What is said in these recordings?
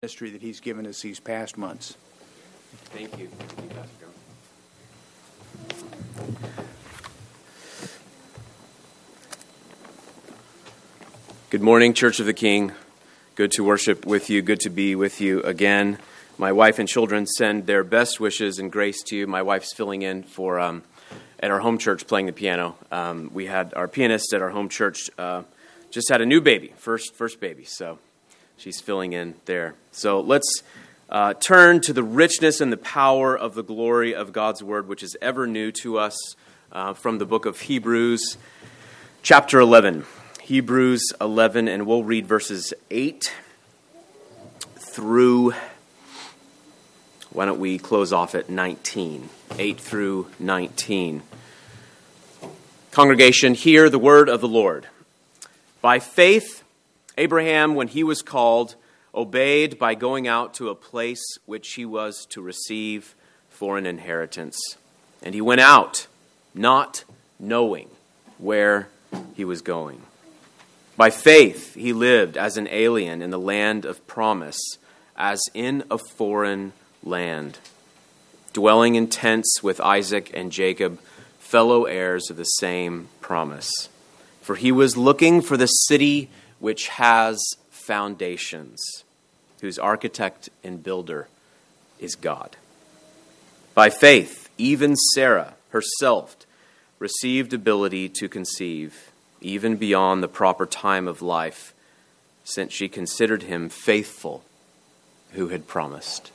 ministry that he's given us these past months. Thank you. Thank you, Pastor Joe. Good morning, Church of the King. Good to worship with you. Good to be with you again. My wife and children send their best wishes and grace to you. My wife's filling in for at our home church playing the piano. We had our pianist at our home church just had a new baby, first baby, so she's filling in there. So let's turn to the richness and the power of the glory of God's Word, which is ever new to us, from the book of Hebrews, chapter 11. Hebrews 11, and we'll read verses 8 through, why don't we close off at 19? 8 through 19. Congregation, hear the word of the Lord. By faith, Abraham, when he was called, obeyed by going out to a place which he was to receive for an inheritance. And he went out, not knowing where he was going. By faith, he lived as an alien in the land of promise, as in a foreign land, dwelling in tents with Isaac and Jacob, fellow heirs of the same promise. For he was looking for the city which has foundations, whose architect and builder is God. By faith, even Sarah herself received ability to conceive, even beyond the proper time of life, since she considered him faithful who had promised.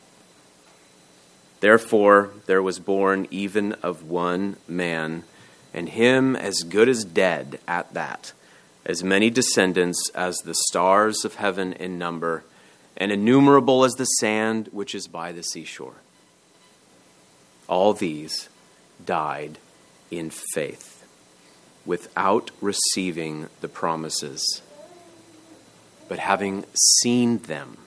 Therefore, there was born even of one man, and him as good as dead at that, as many descendants as the stars of heaven in number, and innumerable as the sand which is by the seashore. All these died in faith, without receiving the promises, but having seen them,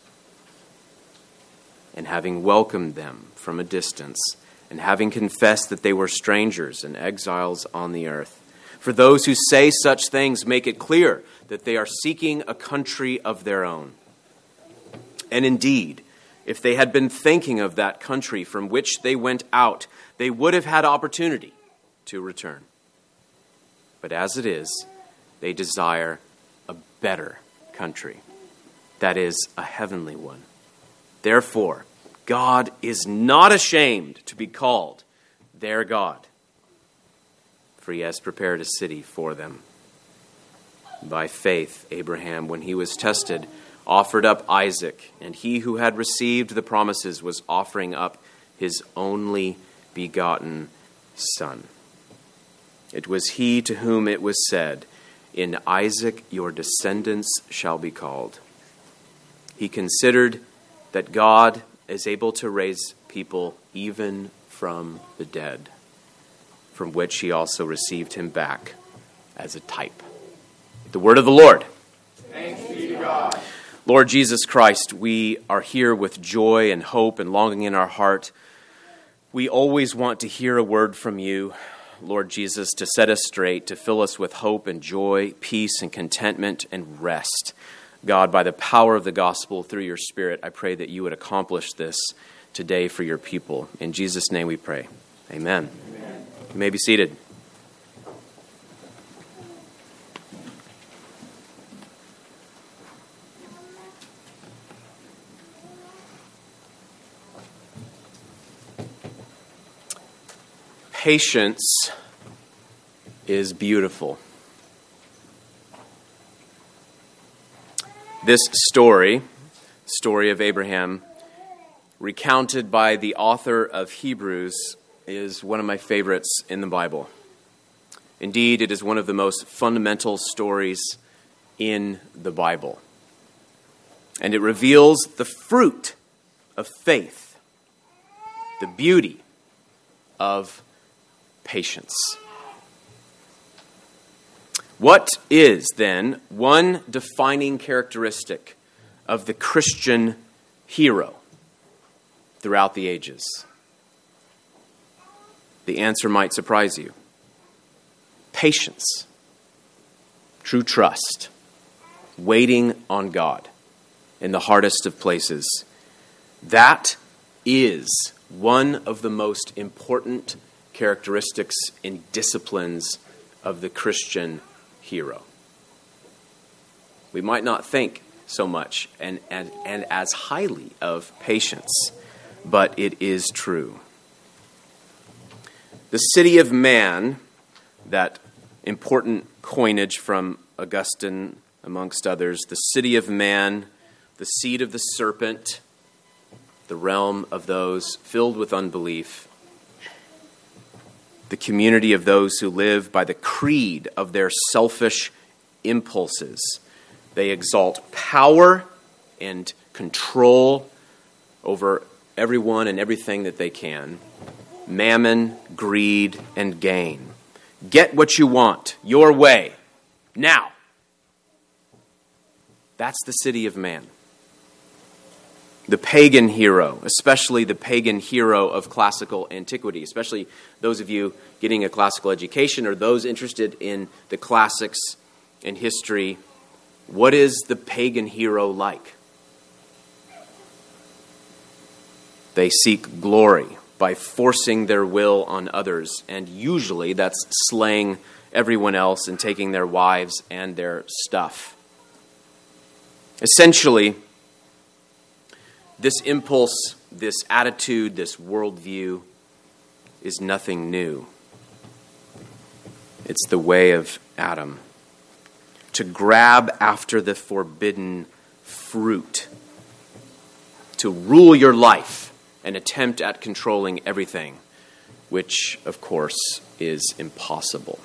and having welcomed them from a distance, and having confessed that they were strangers and exiles on the earth. For those who say such things make it clear that they are seeking a country of their own. And indeed, if they had been thinking of that country from which they went out, they would have had opportunity to return. But as it is, they desire a better country, that is, a heavenly one. Therefore, God is not ashamed to be called their God, for he has prepared a city for them. By faith, Abraham, when he was tested, offered up Isaac, and he who had received the promises was offering up his only begotten son. It was he to whom it was said, "In Isaac your descendants shall be called." He considered that God is able to raise people even from the dead, from which he also received him back as a type. The word of the Lord. Thanks be to God. Lord Jesus Christ, we are here with joy and hope and longing in our heart. We always want to hear a word from you, Lord Jesus, to set us straight, to fill us with hope and joy, peace and contentment and rest. God, by the power of the gospel through your Spirit, I pray that you would accomplish this today for your people. In Jesus' name we pray. Amen. Amen. You may be seated. Patience is beautiful. This story of Abraham, recounted by the author of Hebrews, is one of my favorites in the Bible. Indeed, it is one of the most fundamental stories in the Bible. And it reveals the fruit of faith, the beauty of patience. What is, then, one defining characteristic of the Christian hero throughout the ages? The answer might surprise you. Patience, true trust, waiting on God. in the hardest of places. That is one of the most important characteristics and disciplines of the Christian hero. We might not think so much and as highly of patience, but it is true. The city of man, that important coinage from Augustine, amongst others, the city of man, the seed of the serpent, the realm of those filled with unbelief, the community of those who live by the creed of their selfish impulses. They exalt power and control over everyone and everything that they can. Mammon, greed, and gain. Get what you want, your way, now. That's the city of man. The pagan hero, especially the pagan hero of classical antiquity, especially those of you getting a classical education or those interested in the classics and history, what is the pagan hero like? They seek glory by forcing their will on others, and usually that's slaying everyone else and taking their wives and their stuff. Essentially, this impulse, this attitude, this worldview is nothing new. It's the way of Adam. To grab after the forbidden fruit. To rule your life and attempt at controlling everything, which, of course, is impossible.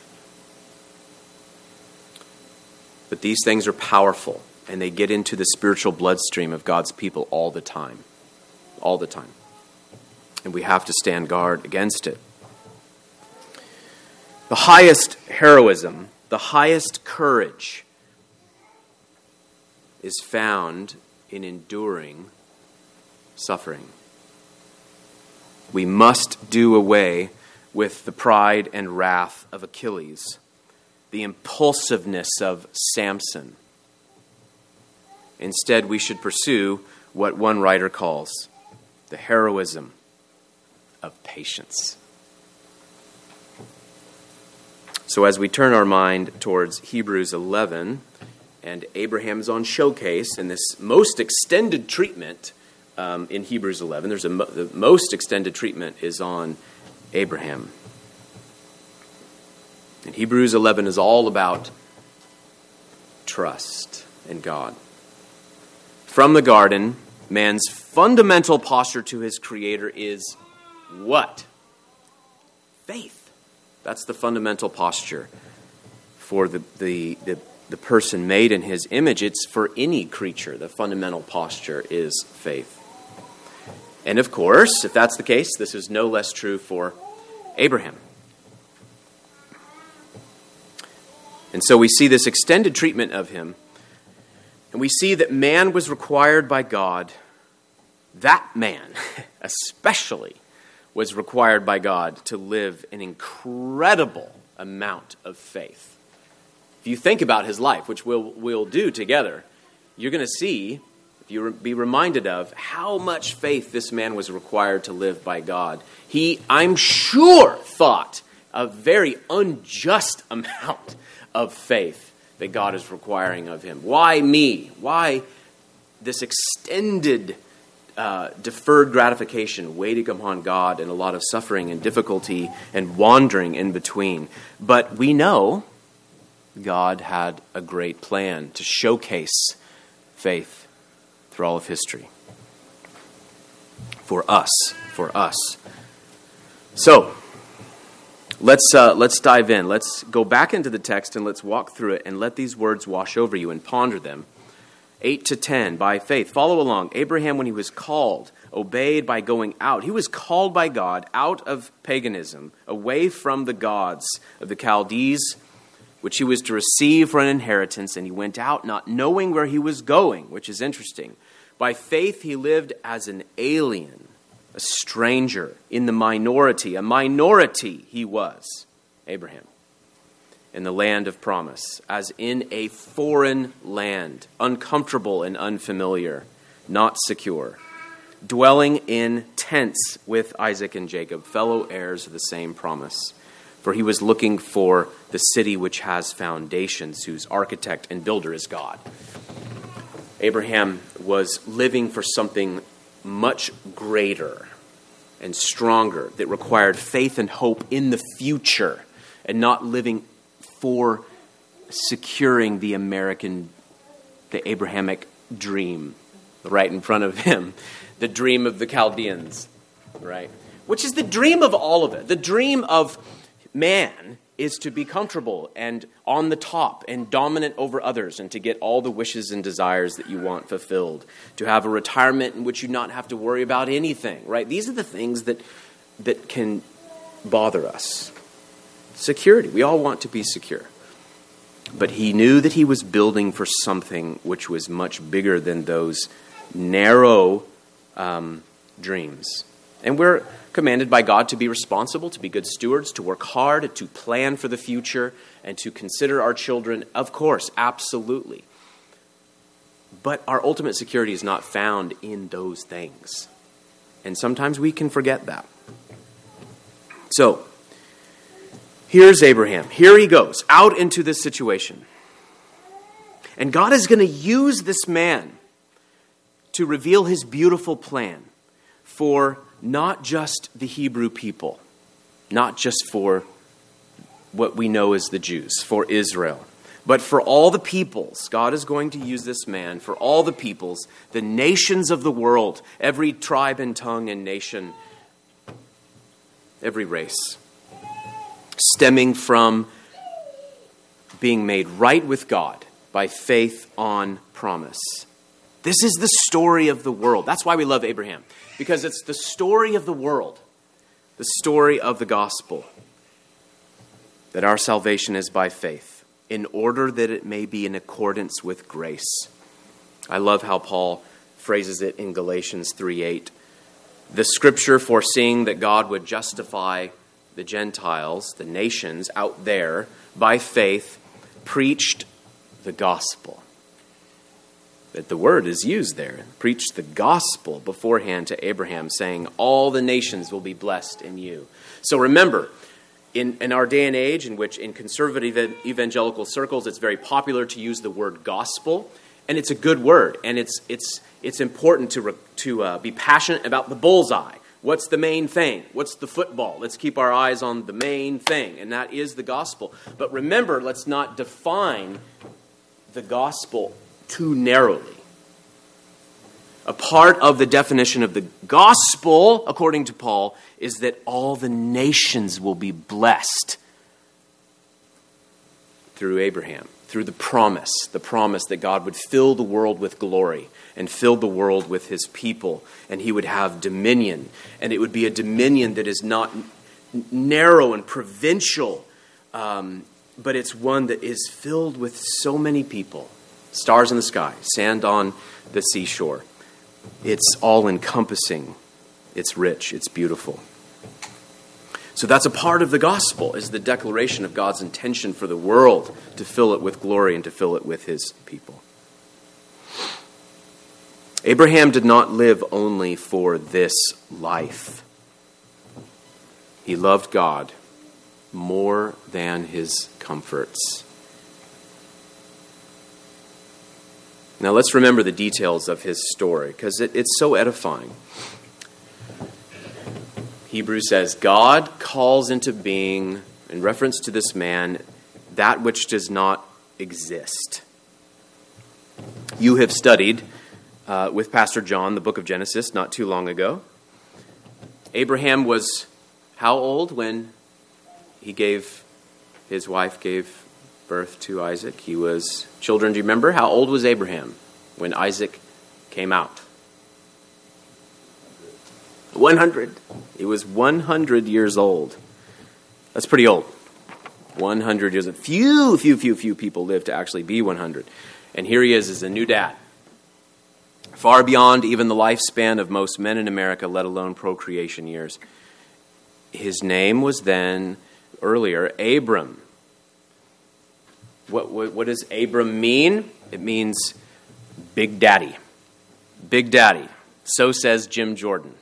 But these things are powerful, and they get into the spiritual bloodstream of God's people all the time. All the time. And we have to stand guard against it. The highest heroism, the highest courage is found in enduring suffering. We must do away with the pride and wrath of Achilles, the impulsiveness of Samson. Instead, we should pursue what one writer calls the heroism of patience. So as we turn our mind towards Hebrews 11, and Abraham's on showcase in this most extended treatment in Hebrews 11, the most extended treatment is on Abraham. And Hebrews 11 is all about trust in God. From the garden, man's fundamental posture to his Creator is what? Faith. That's the fundamental posture for the person made in his image. It's for any creature. The fundamental posture is faith. And of course, if that's the case, this is no less true for Abraham. And so we see this extended treatment of him. And we see that man was required by God, that man especially was required by God to live an incredible amount of faith. If you think about his life, which we'll do together, you're going to see, if you be reminded of, how much faith this man was required to live by God. He, I'm sure, thought a very unjust amount of faith that God is requiring of him. Why me? Why this extended deferred gratification waiting upon God and a lot of suffering and difficulty and wandering in between? But we know God had a great plan to showcase faith through all of history. For us. So, let's dive in. Let's go back into the text and let's walk through it and let these words wash over you and ponder them. 8 to 10, by faith. Follow along. Abraham, when he was called, obeyed by going out. He was called by God out of paganism, away from the gods of the Chaldees, which he was to receive for an inheritance, and he went out not knowing where he was going, which is interesting. By faith, he lived as an alien, a stranger in the minority. A minority he was, Abraham. in the land of promise, as in a foreign land, uncomfortable and unfamiliar, not secure, dwelling in tents with Isaac and Jacob, fellow heirs of the same promise. For he was looking for the city which has foundations, whose architect and builder is God. Abraham was living for something much greater and stronger that required faith and hope in the future, and not living for securing the Abrahamic dream right in front of him, the dream of the Chaldeans, right? Which is the dream of all of it. The dream of man is to be comfortable and on the top and dominant over others, and to get all the wishes and desires that you want fulfilled, to have a retirement in which you not have to worry about anything, right? These are the things that can bother us. Security. We all want to be secure. But he knew that he was building for something which was much bigger than those narrow dreams. And we're commanded by God to be responsible, to be good stewards, to work hard, to plan for the future, and to consider our children. Of course, absolutely. But our ultimate security is not found in those things. And sometimes we can forget that. So, here's Abraham. Here he goes, out into this situation. And God is going to use this man to reveal his beautiful plan for not just the Hebrew people, not just for what we know as the Jews, for Israel, but for all the peoples. God is going to use this man for all the peoples, the nations of the world, every tribe and tongue and nation, every race, stemming from being made right with God by faith on promise. This is the story of the world. That's why we love Abraham, because it's the story of the world, the story of the gospel, that our salvation is by faith, in order that it may be in accordance with grace. I love how Paul phrases it in Galatians 3:8. The scripture foreseeing that God would justify the Gentiles, the nations out there, by faith, preached the gospel. That the word is used there. Preached the gospel beforehand to Abraham, saying, all the nations will be blessed in you. So remember, in our day and age, in which in conservative evangelical circles, it's very popular to use the word gospel, and it's a good word, and it's important to be passionate about the bullseye. What's the main thing? What's the football? Let's keep our eyes on the main thing, and that is the gospel. But remember, let's not define the gospel too narrowly. A part of the definition of the gospel, according to Paul, is that all the nations will be blessed through Abraham, through the promise that God would fill the world with glory and fill the world with his people, and he would have dominion. And it would be a dominion that is not narrow and provincial, but it's one that is filled with so many people. Stars in the sky, sand on the seashore. It's all-encompassing. It's rich. It's beautiful. So that's a part of the gospel, is the declaration of God's intention for the world to fill it with glory and to fill it with his people. Abraham did not live only for this life. He loved God more than his comforts. Now let's remember the details of his story, because it's so edifying. Hebrews says, God calls into being, in reference to this man, that which does not exist. You have studied with Pastor John the book of Genesis not too long ago. Abraham was how old when his wife gave birth to Isaac? He was, children, do you remember? How old was Abraham when Isaac came out? 100. He was 100 years old. That's pretty old. 100 years old. Few people live to actually be 100. And here he is as a new dad. Far beyond even the lifespan of most men in America, let alone procreation years. His name was then, earlier, Abram. What does Abram mean? It means Big Daddy. Big Daddy. So says Jim Jordan.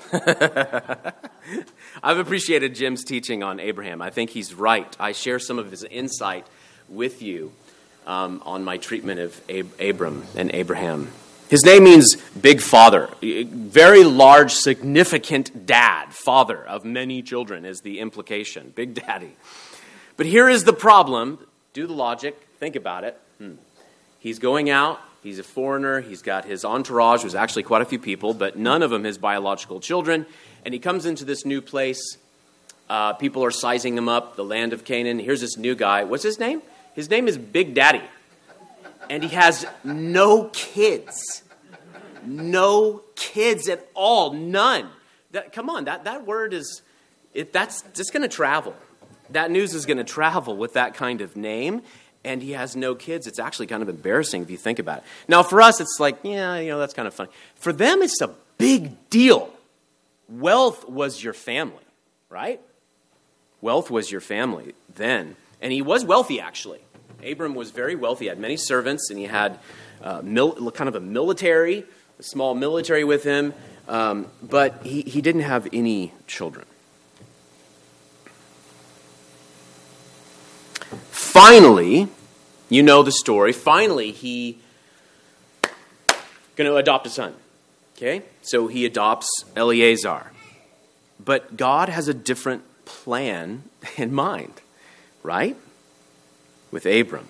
I've appreciated Jim's teaching on Abraham. I think he's right. I share some of his insight with you on my treatment of Abram and Abraham. His name means big father, very large, significant dad, father of many children is the implication, Big Daddy. But here is the problem. Do the logic. Think about it. He's going out. He's a foreigner. He's got his entourage, was actually quite a few people, but none of them his biological children. And he comes into this new place. People are sizing him up, the land of Canaan. Here's this new guy. What's his name? His name is Big Daddy. And he has no kids. No kids at all. None. Come on, that word is, that's just going to travel. That news is going to travel with that kind of name. And he has no kids. It's actually kind of embarrassing if you think about it. Now, for us, it's like, yeah, that's kind of funny. For them, it's a big deal. Wealth was your family, right? Wealth was your family then. And he was wealthy, actually. Abram was very wealthy. He had many servants, and he had kind of a small military with him. But he didn't have any children. Finally, you know the story. Finally, he going to adopt a son. Okay? So he adopts Eliezer. But God has a different plan in mind, right? With Abram.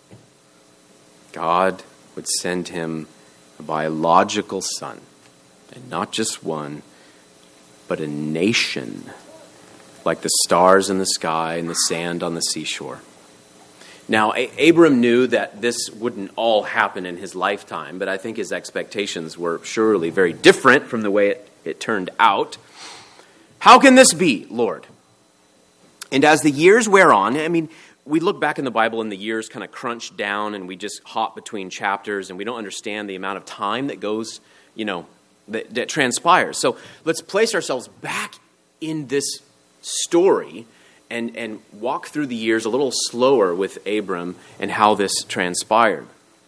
God would send him a biological son. And not just one, but a nation. Like the stars in the sky and the sand on the seashore. Now, Abram knew that this wouldn't all happen in his lifetime, but I think his expectations were surely very different from the way it turned out. How can this be, Lord? And as the years wear on, we look back in the Bible and the years kind of crunch down and we just hop between chapters and we don't understand the amount of time that goes, that transpires. So let's place ourselves back in this story and walk through the years a little slower with Abram and how this transpired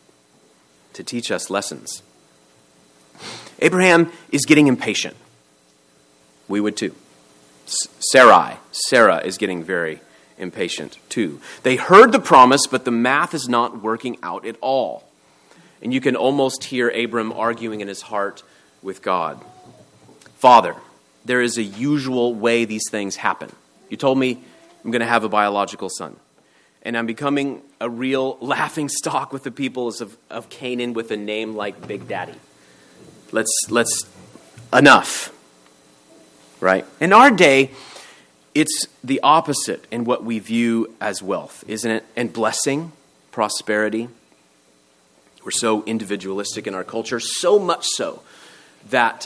to teach us lessons. Abraham is getting impatient. We would too. Sarah is getting very impatient too. They heard the promise, but the math is not working out at all. And you can almost hear Abram arguing in his heart with God. Father, there is a usual way these things happen. You told me I'm going to have a biological son. And I'm becoming a real laughingstock with the peoples of Canaan with a name like Big Daddy. Let's enough. Right? In our day, it's the opposite in what we view as wealth, isn't it? And blessing, prosperity. We're so individualistic in our culture, so much so that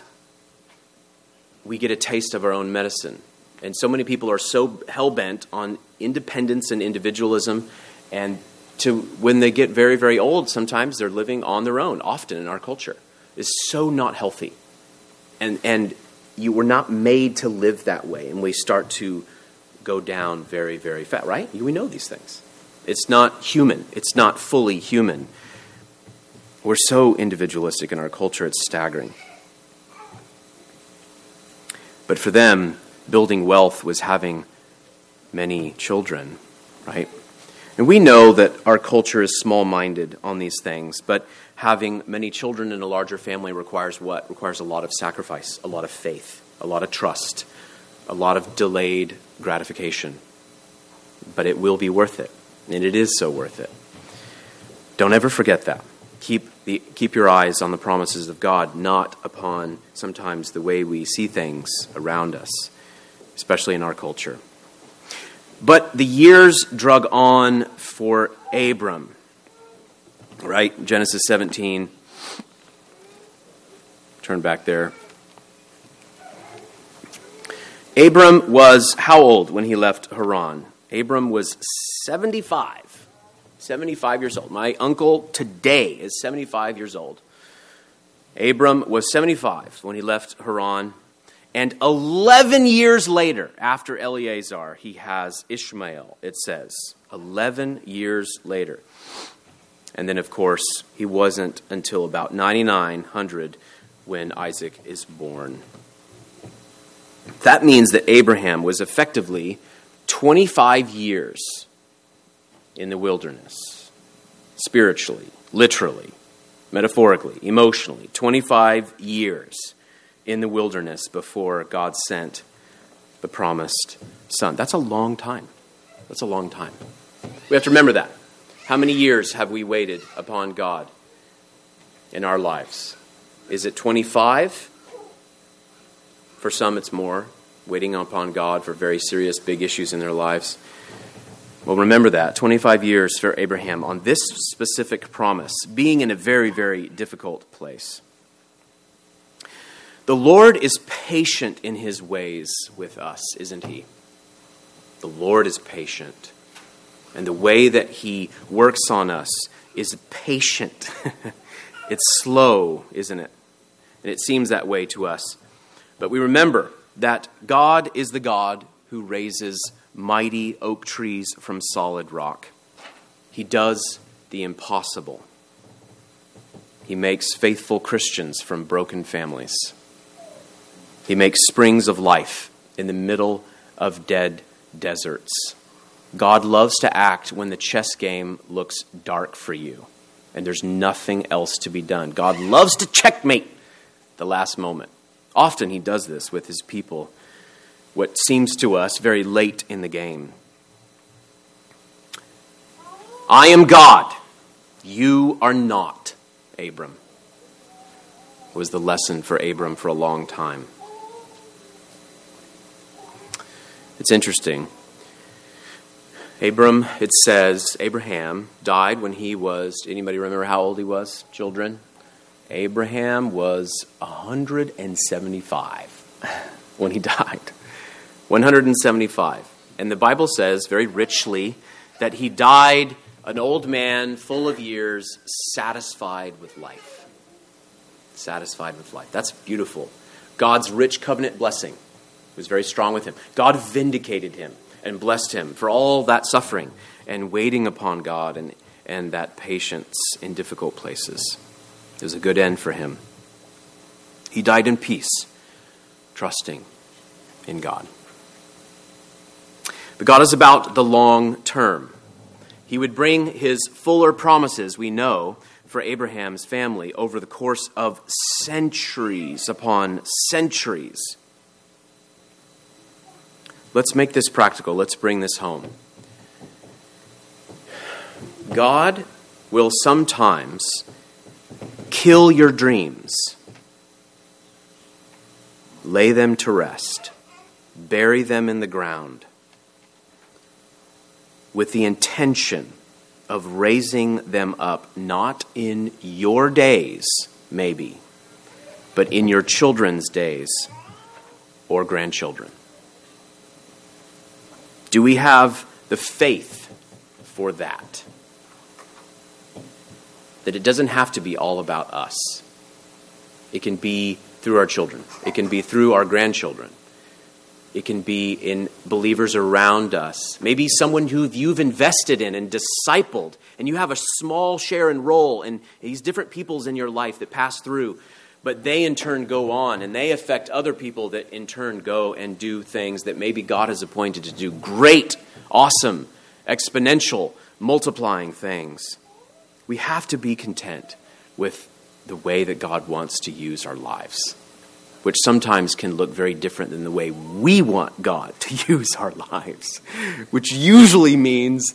we get a taste of our own medicine. And so many people are so hell-bent on independence and individualism, and when they get very, very old, sometimes they're living on their own, often in our culture. It's so not healthy. And you were not made to live that way, and we start to go down very, very fast, right? We know these things. It's not human. It's not fully human. We're so individualistic in our culture, it's staggering. But for them, building wealth was having many children, right? And we know that our culture is small-minded on these things, but having many children in a larger family requires what? Requires a lot of sacrifice, a lot of faith, a lot of trust, a lot of delayed gratification. But it will be worth it, and it is so worth it. Don't ever forget that. Keep your eyes on the promises of God, not upon sometimes the way we see things around us, especially in our culture. But the years drug on for Abram, right? Genesis 17. Turn back there. Abram was how old when he left Haran? Abram was 75. 75 years old. My uncle today is 75 years old. Abram was 75 when he left Haran. And 11 years later, after Eleazar, he has Ishmael, it says. 11 years later. And then, of course, he wasn't until about 9900 when Isaac is born. That means that Abraham was effectively 25 years in the wilderness, spiritually, literally, metaphorically, emotionally, 25 years in the wilderness before God sent the promised son. That's a long time. That's a long time. We have to remember that. How many years have we waited upon God in our lives? Is it 25? For some, it's more. Waiting upon God for very serious, big issues in their lives. Well, remember that. 25 years for Abraham on this specific promise, being in a very, very difficult place. The Lord is patient in his ways with us, isn't he? The Lord is patient. And the way that he works on us is patient. It's slow, isn't it? And it seems that way to us. But we remember that God is the God who raises mighty oak trees from solid rock. He does the impossible. He makes faithful Christians from broken families. He makes springs of life in the middle of dead deserts. God loves to act when the chess game looks dark for you and there's nothing else to be done. God loves to checkmate the last moment. Often he does this with his people, what seems to us very late in the game. I am God. You are not, Abram. Was the lesson for Abram for a long time. It's interesting. It says, Abraham died when he was, anybody remember how old he was, children? Abraham was 175 when he died. 175. And the Bible says very richly that he died an old man, full of years, satisfied with life. Satisfied with life. That's beautiful. God's rich covenant blessing was very strong with him. God vindicated him and blessed him for all that suffering and waiting upon God and that patience in difficult places. It was a good end for him. He died in peace, trusting in God. But God is about the long term. He would bring his fuller promises, we know, for Abraham's family over the course of centuries upon centuries. Let's make this practical. Let's bring this home. God will sometimes kill your dreams, lay them to rest, bury them in the ground, with the intention of raising them up, not in your days, maybe, but in your children's days or grandchildren. Do we have the faith for that? That it doesn't have to be all about us. It can be through our children. It can be through our grandchildren. It can be in believers around us. Maybe someone who you've invested in and discipled, and you have a small share and role in these different peoples in your life that pass through, but they in turn go on, and they affect other people that in turn go and do things that maybe God has appointed to do great, awesome, exponential, multiplying things. We have to be content with the way that God wants to use our lives, which sometimes can look very different than the way we want God to use our lives, which usually means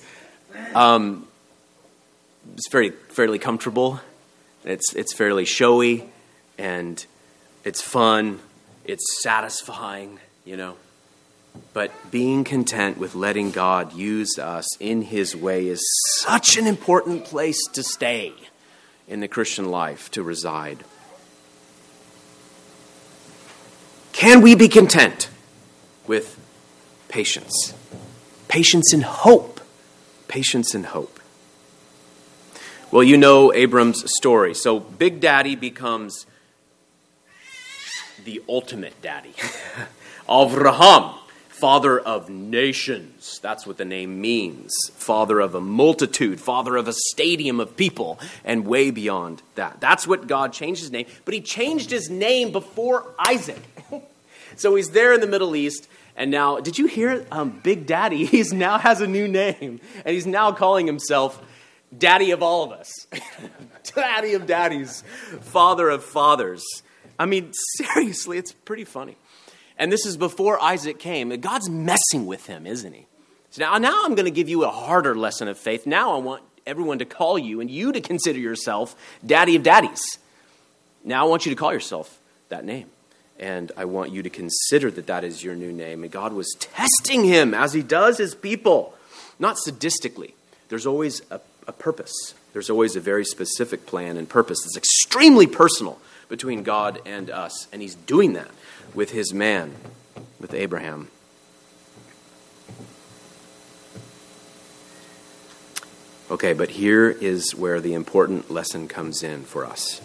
it's fairly comfortable, it's fairly showy, and it's fun, it's satisfying, But being content with letting God use us in his way is such an important place to stay in the Christian life, to reside. Can we be content with patience? Patience and hope. Patience and hope. Well, you know Abram's story. So Big Daddy becomes the ultimate daddy. Avraham, father of nations. That's what the name means. Father of a multitude, father of a stadium of people, and way beyond that. That's what God changed his name. But he changed his name before Isaac. So he's there in the Middle East. And now, did you hear Big Daddy? He now has a new name. And he's now calling himself Daddy of all of us. Daddy of daddies. Father of fathers. I mean, seriously, it's pretty funny. And this is before Isaac came. God's messing with him, isn't he? So now I'm going to give you a harder lesson of faith. Now I want everyone to call you and you to consider yourself Daddy of daddies. Now I want you to call yourself that name. And I want you to consider that that is your new name. And God was testing him as he does his people. Not sadistically. There's always a purpose. There's always a very specific plan and purpose. It's extremely personal between God and us. And he's doing that with his man, with Abraham. Okay, but here is where the important lesson comes in for us.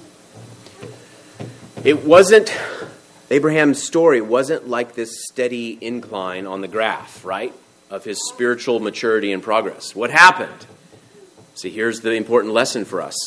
It wasn't Abraham's story. It wasn't like this steady incline on the graph, right, of his spiritual maturity and progress. What happened? See, here's the important lesson for us.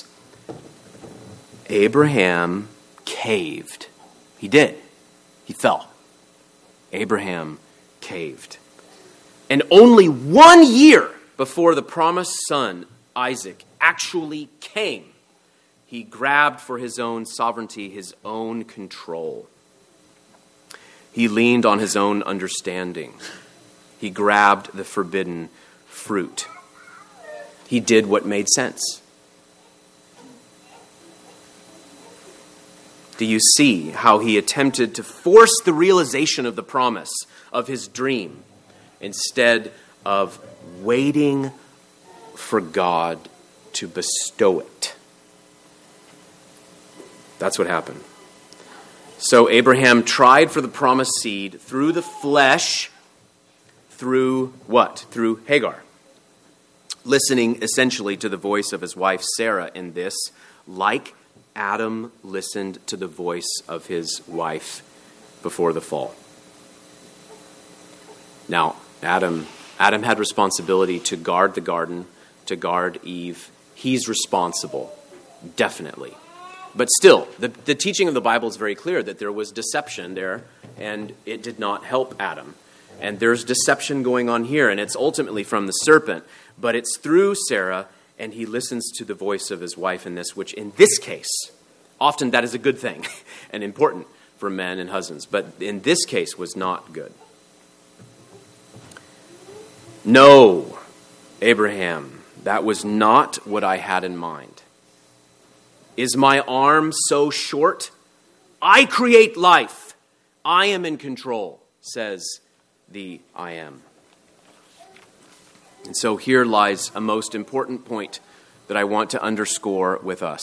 Abraham caved. He did. He fell. Abraham caved. And only 1 year before the promised son, Isaac, actually came, he grabbed for his own sovereignty, his own control. He leaned on his own understanding. He grabbed the forbidden fruit. He did what made sense. Do you see how he attempted to force the realization of the promise of his dream instead of waiting for God to bestow it? That's what happened. So Abraham tried for the promised seed through the flesh, through what? Through Hagar. Listening essentially to the voice of his wife Sarah in this, like Adam listened to the voice of his wife before the fall. Now, Adam had responsibility to guard the garden, to guard Eve. He's responsible, definitely. But still, the teaching of the Bible is very clear that there was deception there, and it did not help Adam. And there's deception going on here, and it's ultimately from the serpent, but it's through Sarah, and he listens to the voice of his wife in this, which in this case, often that is a good thing and important for men and husbands, but in this case was not good. No, Abraham, that was not what I had in mind. Is my arm so short? I create life. I am in control, says the I am. And so here lies a most important point that I want to underscore with us.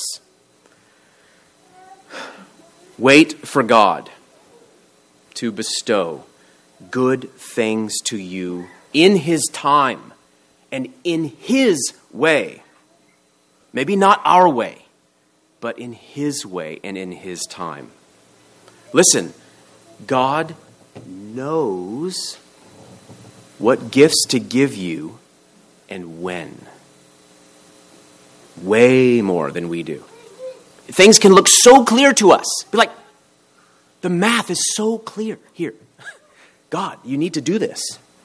Wait for God to bestow good things to you in his time and in his way. Maybe not our way, but in his way and in his time. Listen, God knows what gifts to give you and when. Way more than we do. Things can look so clear to us. Be like, the math is so clear here. God, you need to do this.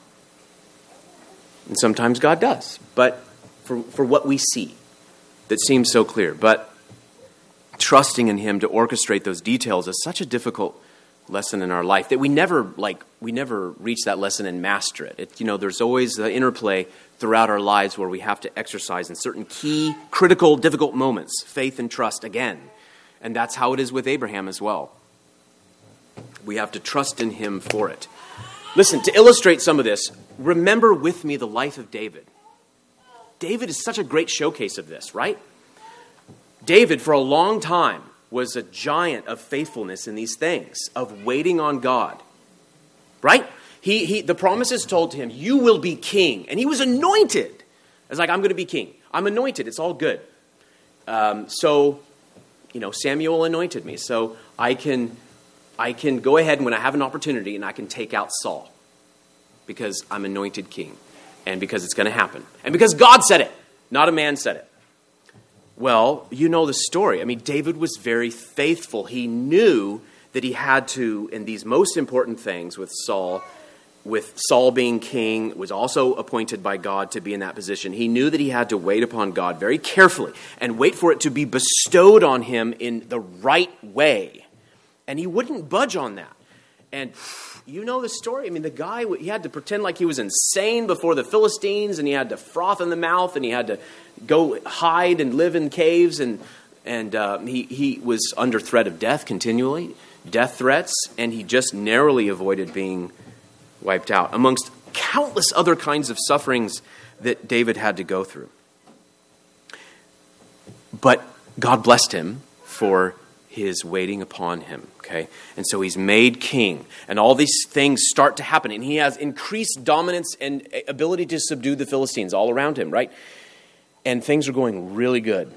And sometimes God does, but for what we see that seems so clear. But trusting in him to orchestrate those details is such a difficult lesson in our life that we never reach that lesson and master it. There's always the interplay throughout our lives where we have to exercise in certain key, critical, difficult moments, faith and trust again. And that's how it is with Abraham as well. We have to trust in him for it. Listen, to illustrate some of this, remember with me the life of David. David is such a great showcase of this, right? David, for a long time, was a giant of faithfulness in these things, of waiting on God, right? The promises told to him, you will be king. And he was anointed. It's like, I'm going to be king. I'm anointed. It's all good. Samuel anointed me. So I can I can go ahead and when I have an opportunity and I can take out Saul because I'm anointed king and because it's going to happen and because God said it, not a man said it. Well, you know the story. I mean, David was very faithful. He knew that he had to, in these most important things with Saul being king, was also appointed by God to be in that position. He knew that he had to wait upon God very carefully and wait for it to be bestowed on him in the right way. And he wouldn't budge on that. And you know the story. I mean, the guy, he had to pretend like he was insane before the Philistines, and he had to froth in the mouth, and he had to go hide and live in caves, and he was under threat of death continually, death threats, and he just narrowly avoided being wiped out, amongst countless other kinds of sufferings that David had to go through. But God blessed him for his waiting upon him, okay? And so he's made king, and all these things start to happen, and he has increased dominance and ability to subdue the Philistines all around him, right? And things are going really good.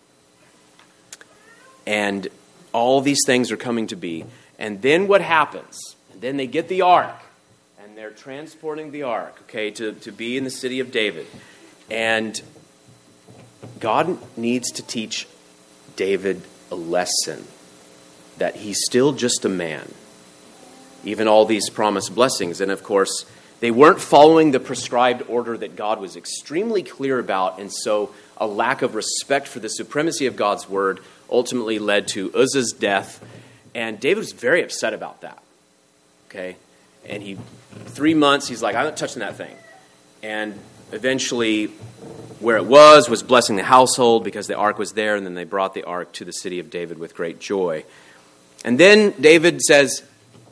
And all these things are coming to be. And then what happens? And then they get the ark, and they're transporting the ark, okay, to be in the city of David. And God needs to teach David a lesson that he's still just a man. Even all these promised blessings. And of course, they weren't following the prescribed order that God was extremely clear about. And so a lack of respect for the supremacy of God's word ultimately led to Uzzah's death. And David was very upset about that. Okay? And 3 months, he's like, I'm not touching that thing. And eventually, where it was blessing the household because the ark was there, and then they brought the ark to the city of David with great joy. And then David says,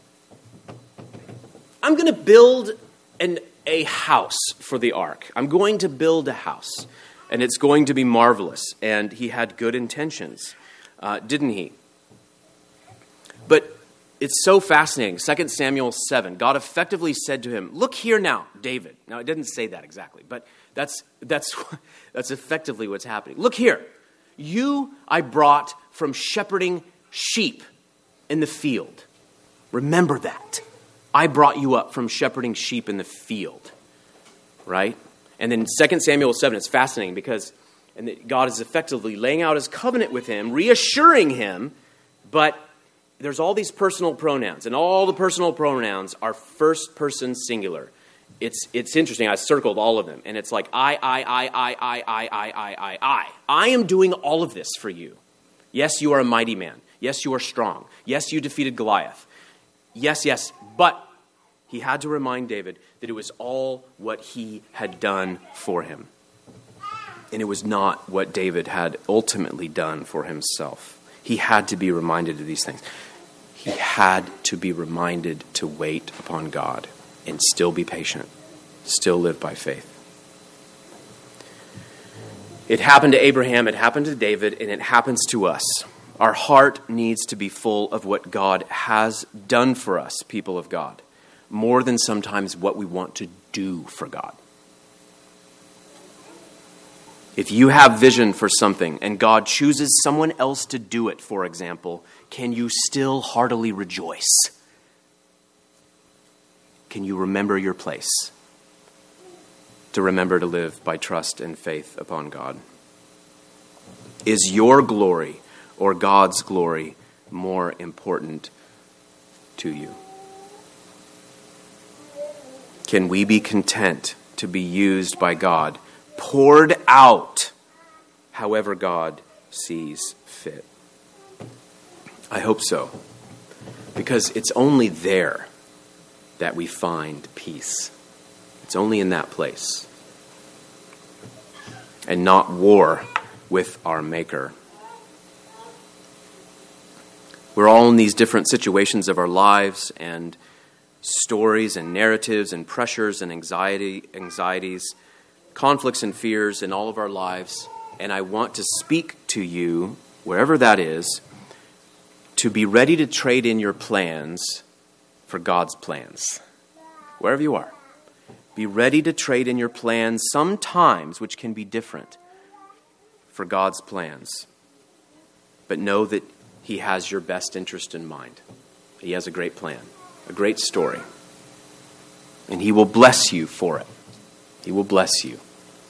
I'm going to build a house for the ark. I'm going to build a house, and it's going to be marvelous. And he had good intentions, didn't he? But it's so fascinating. 2 Samuel 7, God effectively said to him, look here now, David. Now, it didn't say that exactly, but that's effectively what's happening. Look here. You I brought from shepherding sheep in the field. Remember that. I brought you up from shepherding sheep in the field. Right? And then 2 Samuel 7, it's fascinating because God is effectively laying out his covenant with him, reassuring him, but there's all these personal pronouns, and all the personal pronouns are first person singular. It's interesting. I circled all of them, and it's like I. I am doing all of this for you. Yes, you are a mighty man. Yes, you are strong. Yes, you defeated Goliath. Yes, but he had to remind David that it was all what he had done for him. And it was not what David had ultimately done for himself. He had to be reminded of these things. He had to be reminded to wait upon God and still be patient, still live by faith. It happened to Abraham, it happened to David, and it happens to us. Our heart needs to be full of what God has done for us, people of God, more than sometimes what we want to do for God. If you have vision for something and God chooses someone else to do it, for example, can you still heartily rejoice? Can you remember your place? To remember to live by trust and faith upon God. Is your glory or God's glory more important to you? Can we be content to be used by God, poured out however God sees fit? I hope so, because it's only there that we find peace. It's only in that place, and not war with our Maker. We're all in these different situations of our lives, and stories and narratives and pressures and anxieties, conflicts and fears in all of our lives. And I want to speak to you, wherever that is, to be ready to trade in your plans for God's plans. Wherever you are. Be ready to trade in your plans sometimes, which can be different, for God's plans. But know that He has your best interest in mind. He has a great plan, a great story. And he will bless you for it. He will bless you.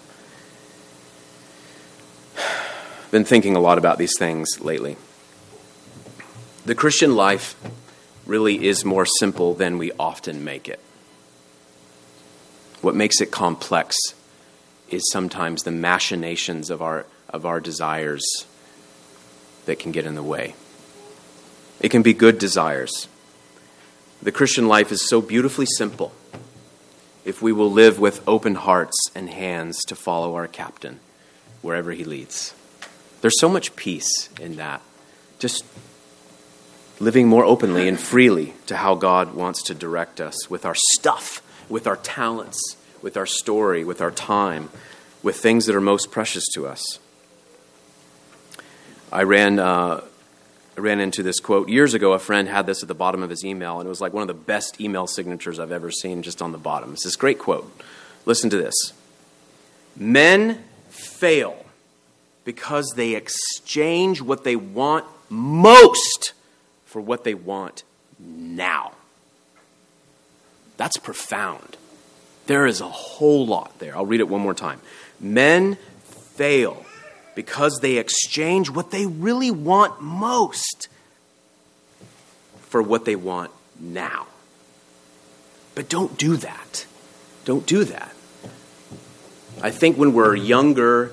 Been thinking a lot about these things lately. The Christian life really is more simple than we often make it. What makes it complex is sometimes the machinations of our desires that can get in the way. It can be good desires. The Christian life is so beautifully simple if we will live with open hearts and hands to follow our captain wherever he leads. There's so much peace in that. Just living more openly and freely to how God wants to direct us with our stuff, with our talents, with our story, with our time, with things that are most precious to us. I ran into this quote years ago. A friend had this at the bottom of his email, and it was like one of the best email signatures I've ever seen, just on the bottom. It's this great quote. Listen to this. Men fail because they exchange what they want most for what they want now. That's profound. There is a whole lot there. I'll read it one more time. Men fail because they exchange what they really want most for what they want now. But don't do that. Don't do that. I think when we're younger,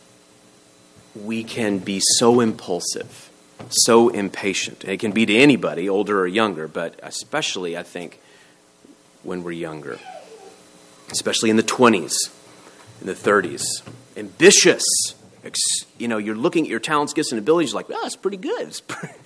we can be so impulsive, so impatient. It can be to anybody, older or younger, but especially, I think, when we're younger. Especially in the 20s, in the 30s. Ambitious. You're looking at your talents, gifts, and abilities, you're like, oh, that's pretty good.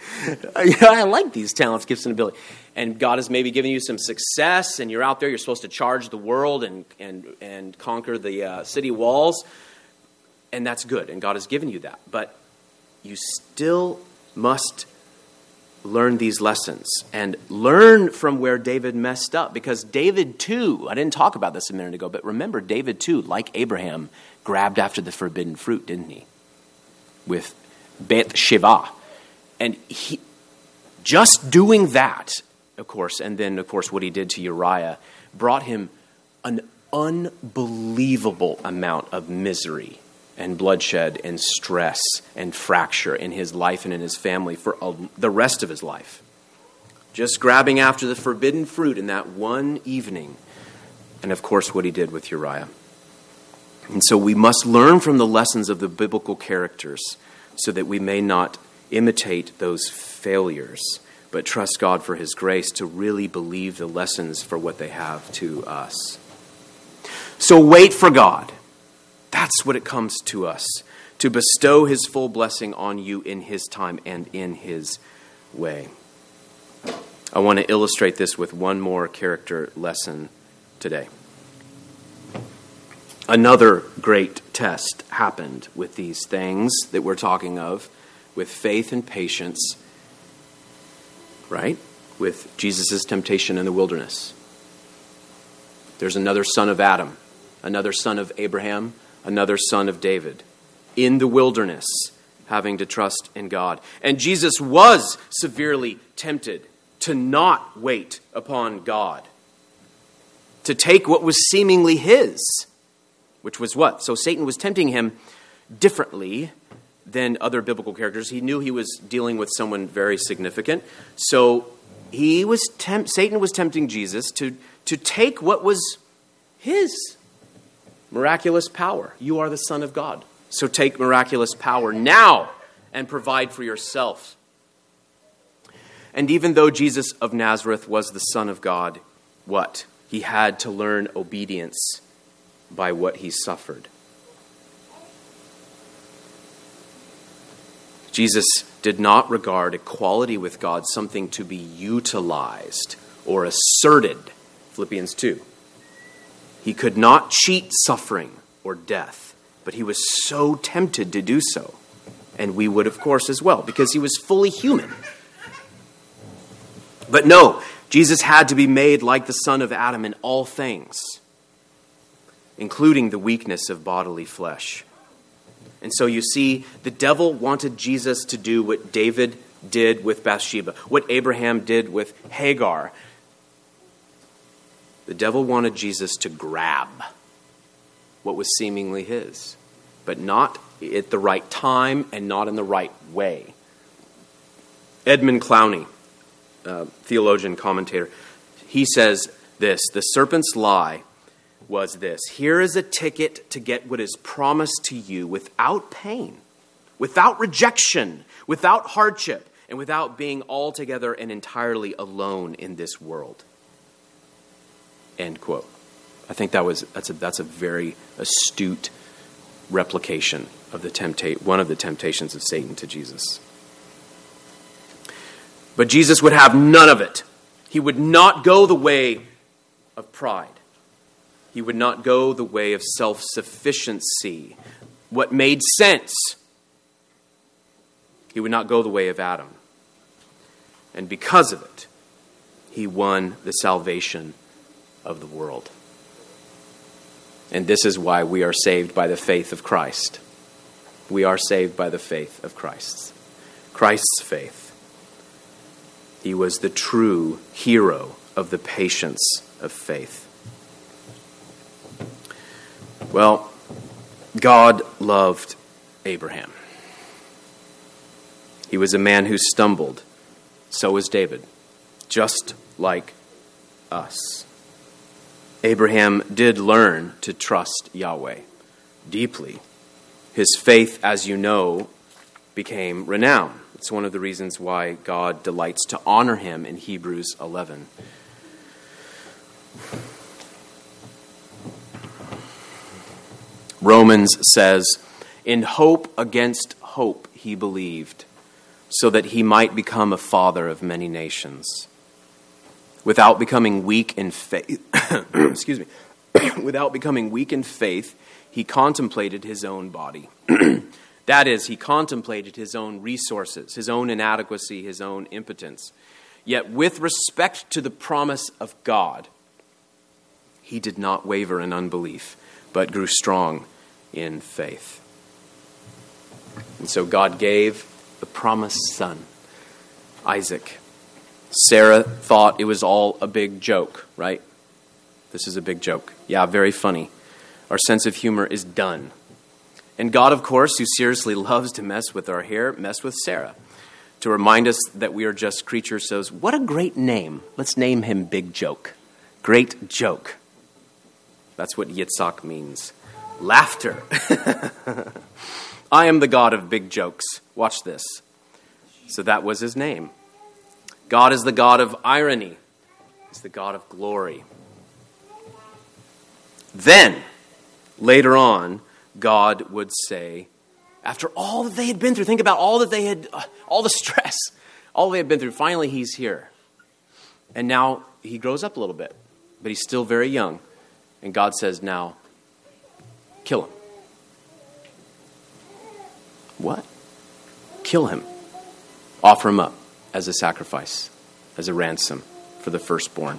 I like these talents, gifts, and abilities. And God has maybe given you some success, and you're out there, you're supposed to charge the world and conquer the city walls. And that's good, and God has given you that. But you still must learn these lessons and learn from where David messed up. Because David too, I didn't talk about this a minute ago, but remember David too, like Abraham, grabbed after the forbidden fruit, didn't he? With Bathsheba. And he just doing that, of course, and then, of course, what he did to Uriah, brought him an unbelievable amount of misery and bloodshed and stress and fracture in his life and in his family for the rest of his life. Just grabbing after the forbidden fruit in that one evening. And of course, what he did with Uriah. And so we must learn from the lessons of the biblical characters so that we may not imitate those failures, but trust God for his grace to really believe the lessons for what they have to us. So wait for God. That's what it comes to us, to bestow his full blessing on you in his time and in his way. I want to illustrate this with one more character lesson today. Another great test happened with these things that we're talking of, with faith and patience, right? With Jesus' temptation in the wilderness. There's another son of Adam, another son of Abraham, another son of David, in the wilderness, having to trust in God. And Jesus was severely tempted to not wait upon God, to take what was seemingly his, which was what? So Satan was tempting him differently than other biblical characters. He knew he was dealing with someone very significant. So Satan was tempting Jesus to take what was his. Miraculous power. You are the Son of God. So take miraculous power now and provide for yourself. And even though Jesus of Nazareth was the Son of God, what? He had to learn obedience by what he suffered. Jesus did not regard equality with God something to be utilized or asserted. Philippians 2. He could not cheat suffering or death, but he was so tempted to do so. And we would, of course, as well, because he was fully human. But no, Jesus had to be made like the son of Adam in all things, including the weakness of bodily flesh. And so you see, the devil wanted Jesus to do what David did with Bathsheba, what Abraham did with Hagar. The devil wanted Jesus to grab what was seemingly his, but not at the right time and not in the right way. Edmund Clowney, theologian, commentator, he says this: the serpent's lie was this: here is a ticket to get what is promised to you without pain, without rejection, without hardship, and without being altogether and entirely alone in this world. End quote. I think that's a very astute replication of one of the temptations of Satan to Jesus. But Jesus would have none of it. He would not go the way of pride. He would not go the way of self-sufficiency, what made sense. He would not go the way of Adam. And because of it, he won the salvation of the world. And this is why we are saved by the faith of Christ. We are saved by the faith of Christ. Christ's faith. He was the true hero of the patience of faith. Well, God loved Abraham. He was a man who stumbled. So was David, just like us. Abraham did learn to trust Yahweh deeply. His faith, as you know, became renowned. It's one of the reasons why God delights to honor him in Hebrews 11. Romans says, in hope against hope he believed, so that he might become a father of many nations. Without becoming weak in faith, without becoming weak in faith, he contemplated his own body. That is, he contemplated his own resources, his own inadequacy, his own impotence. Yet with respect to the promise of God, he did not waver in unbelief, but grew strong in faith. And so God gave the promised son, Isaac. Sarah thought it was all a big joke, right? This is a big joke. Yeah, very funny. Our sense of humor is done. And God, of course, who seriously loves to mess with our hair, messed with Sarah to remind us that we are just creatures. Says, what a great name. Let's name him Big Joke. Great joke. That's what Yitzhak means. Laughter. I am the God of big jokes. Watch this. So that was his name. God is the God of irony. He's the God of glory. Then, later on, God would say, after all that they had been through, think about all that they had, all the stress, all they had been through, finally he's here. And now he grows up a little bit, but he's still very young. And God says, now, kill him. What? Kill him. Offer him up as a sacrifice, as a ransom for the firstborn.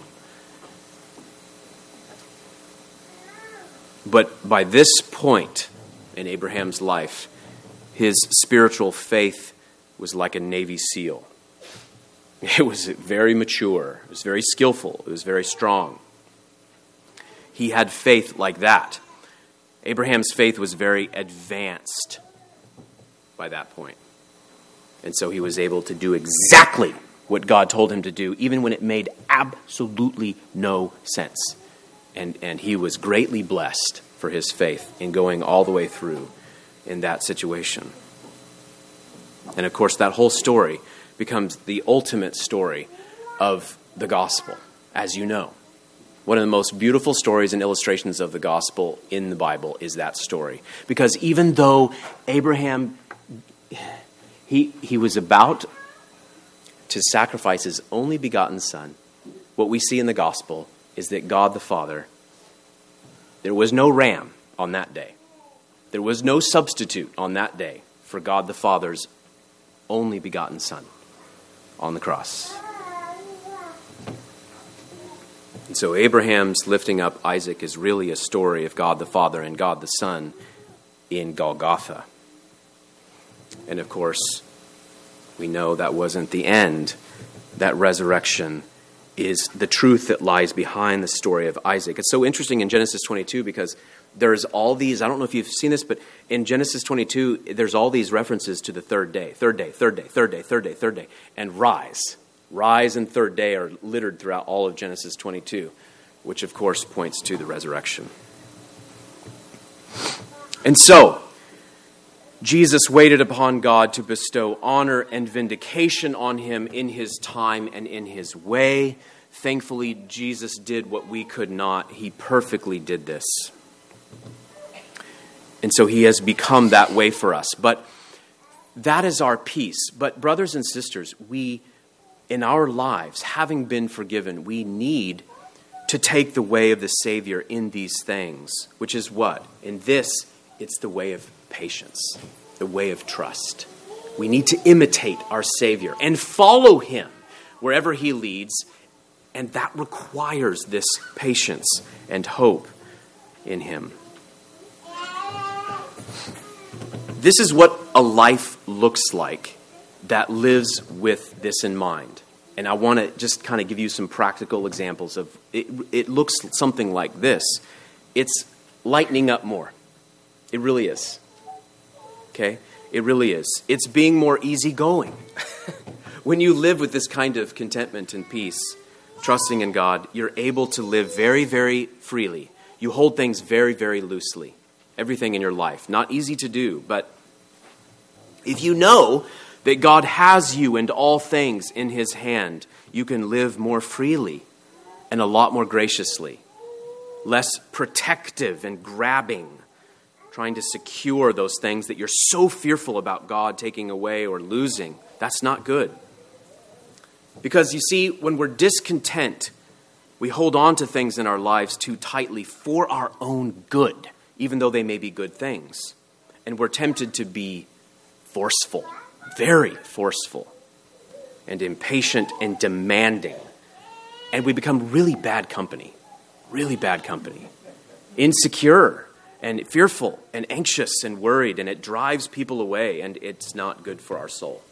But by this point in Abraham's life, his spiritual faith was like a Navy SEAL. It was very mature. It was very skillful. It was very strong. He had faith like that. Abraham's faith was very advanced by that point. And so he was able to do exactly what God told him to do, even when it made absolutely no sense. And he was greatly blessed for his faith in going all the way through in that situation. And of course, that whole story becomes the ultimate story of the gospel, as you know. One of the most beautiful stories and illustrations of the gospel in the Bible is that story. Because even though Abraham, he was about to sacrifice his only begotten son, what we see in the gospel is that God the Father, there was no ram on that day. There was no substitute on that day for God the Father's only begotten son on the cross. And so Abraham's lifting up Isaac is really a story of God the Father and God the Son in Golgotha. And of course, We know that wasn't the end. That resurrection is the truth that lies behind the story of Isaac. It's so interesting in Genesis 22 because there's all these, I don't know if you've seen this, but in Genesis 22, there's all these references to the third day, and rise. Rise and third day are littered throughout all of Genesis 22, which of course points to the resurrection. And so, Jesus waited upon God to bestow honor and vindication on him in his time and in his way. Thankfully, Jesus did what we could not. He perfectly did this. And so he has become that way for us. But that is our peace. But brothers and sisters, we, in our lives, having been forgiven, we need to take the way of the Savior in these things, which is what? In this, it's the way of patience, the way of trust. We need to imitate our Savior and follow him wherever he leads, and that requires this patience and hope in him. This is what a life looks like that lives with this in mind. And I want to just kind of give you some practical examples of it. It looks something like this. It's lightening up more. It really is. Okay? It really is. It's being more easygoing. When you live with this kind of contentment and peace, trusting in God, you're able to live very, very freely. You hold things very, very loosely. Everything in your life. Not easy to do, but if you know that God has you and all things in his hand, you can live more freely and a lot more graciously. Less protective and grabbing, trying to secure those things that you're so fearful about God taking away or losing. That's not good. Because you see, when we're discontent, we hold on to things in our lives too tightly for our own good, even though they may be good things. And we're tempted to be forceful, very forceful, and impatient and demanding. And we become really bad company, insecure and fearful and anxious and worried, and it drives people away, and it's not good for our soul.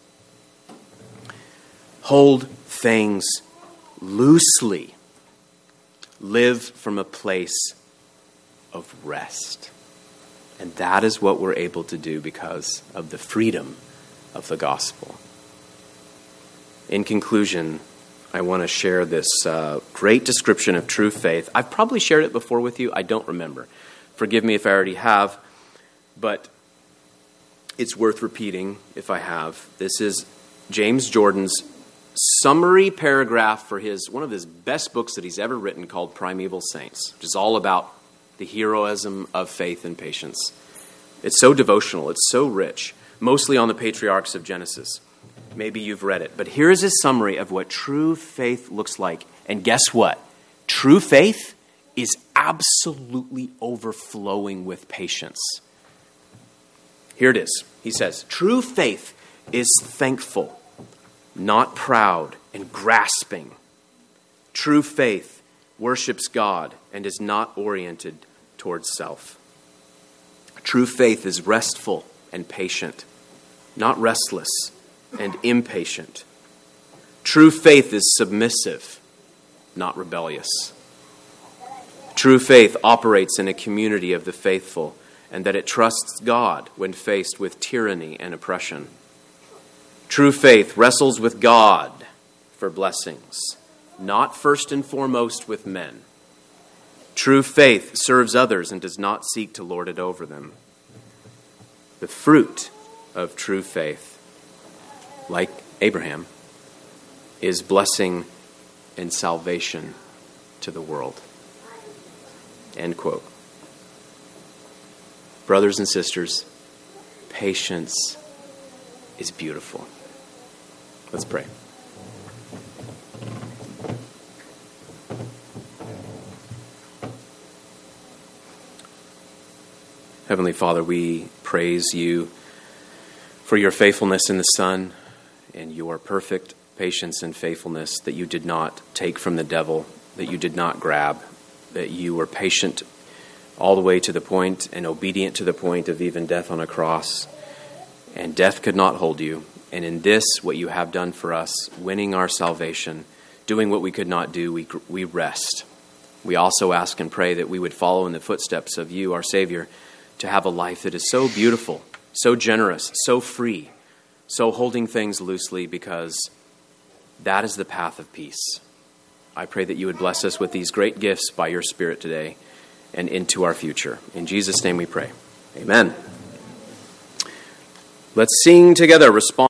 Hold things loosely. Live from a place of rest. And that is what we're able to do because of the freedom of the gospel. In conclusion, I want to share this great description of true faith. I've probably shared it before with you. I don't remember. Forgive me if I already have, but it's worth repeating if I have. This is James Jordan's summary paragraph for one of his best books that he's ever written called Primeval Saints, which is all about the heroism of faith and patience. It's so devotional. It's so rich, mostly on the patriarchs of Genesis. Maybe you've read it. But here is his summary of what true faith looks like. And guess what? True faith is absolutely overflowing with patience. Here it is. He says, true faith is thankful, not proud and grasping. True faith worships God and is not oriented towards self. True faith is restful and patient, not restless and impatient. True faith is submissive, not rebellious. True faith operates in a community of the faithful, and that it trusts God when faced with tyranny and oppression. True faith wrestles with God for blessings, not first and foremost with men. True faith serves others and does not seek to lord it over them. The fruit of true faith, like Abraham, is blessing and salvation to the world. End quote. Brothers and sisters, patience is beautiful. Let's pray. Heavenly Father, we praise you for your faithfulness in the Son and your perfect patience and faithfulness that you did not take from the devil, that you did not grab, that you were patient all the way to the point and obedient to the point of even death on a cross. And death could not hold you, And in this, what you have done for us, winning our salvation, doing what we could not do, we rest. We also ask and pray that we would follow in the footsteps of you, our Savior, to have a life that is so beautiful, so generous, so free, so holding things loosely, because that is the path of peace. I pray that you would bless us with these great gifts by your Spirit today and into our future. In Jesus' name we pray. Amen. Let's sing together. Respond.